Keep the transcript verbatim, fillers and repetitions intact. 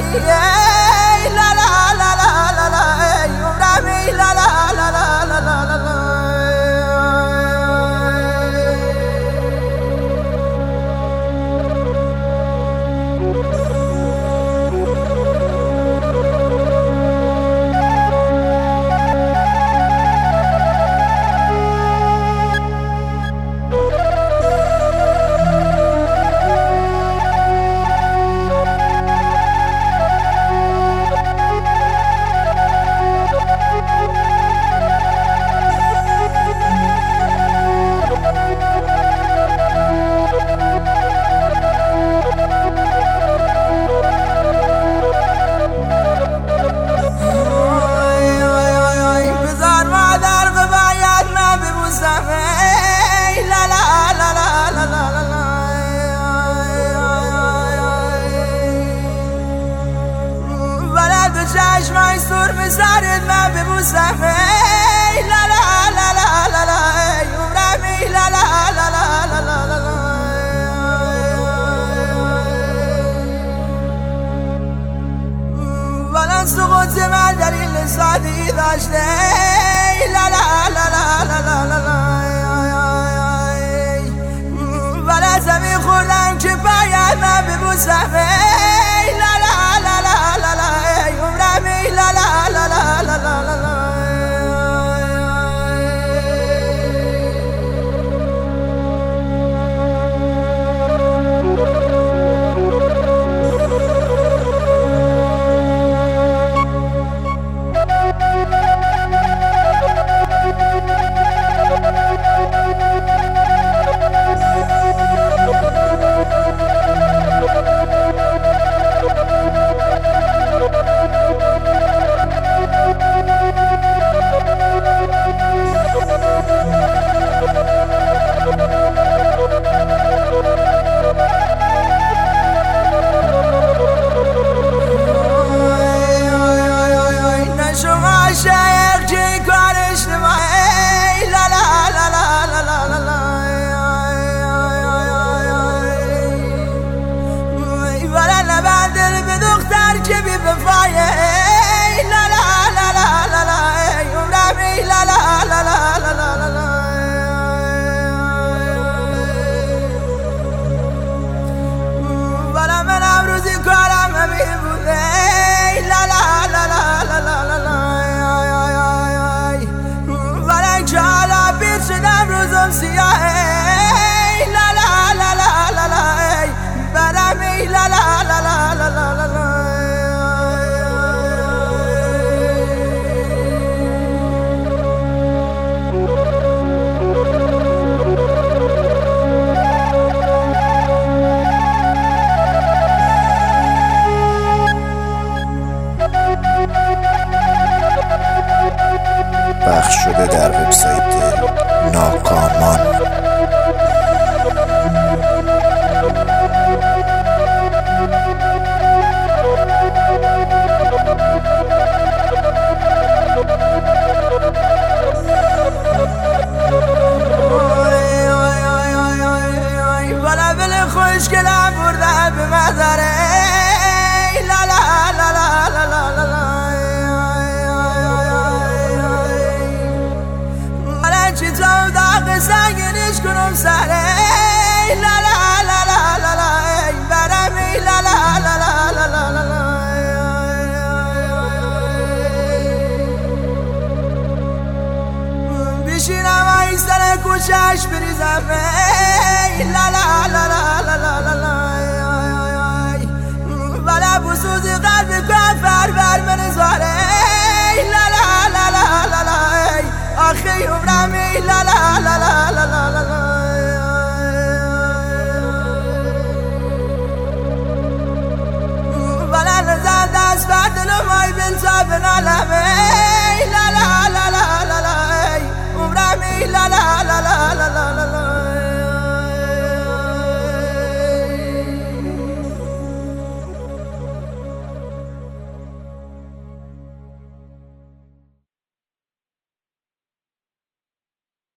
لا لا لا لا لا لا عمري لا لا لا لا لا لا لا چشمای سر به سرت من ببوسم لا لا لا لا لا لا عمرمی لا لا لا لا لا لا لا ولن سقوط من در این لذاتی داشته لا لا لا لا لا لا لا ولن زمین خوردم که باید من ببوسم لا لا لا لا لا لا عمرمی لا لا لا لا لا لا لا عاشق که کارش نمایی لا لا لا لا لا لا لا ولی نبند دل به دختر که بی بفایه لا لا لا لا لا لا عمرمی لا لا لا لا لا لا لا ولی من امروزی کارم همی بوده لا لا لا لا لا لا لا شدم روزم سیاهی لا لا لا لا لا لا برمی لا لا لا لا لا لا لا پخش شده در وبسایت ناکامان. بالا بل خوشگلم بردم به مزاره لا لا لا لا لا لا لا چی تو داغ سنگینش کنم سره لا لا لا لا لا لا برمی لا لا لا لا لا لا لا بشینم این سر کوچهش بریزم لا لا لا لا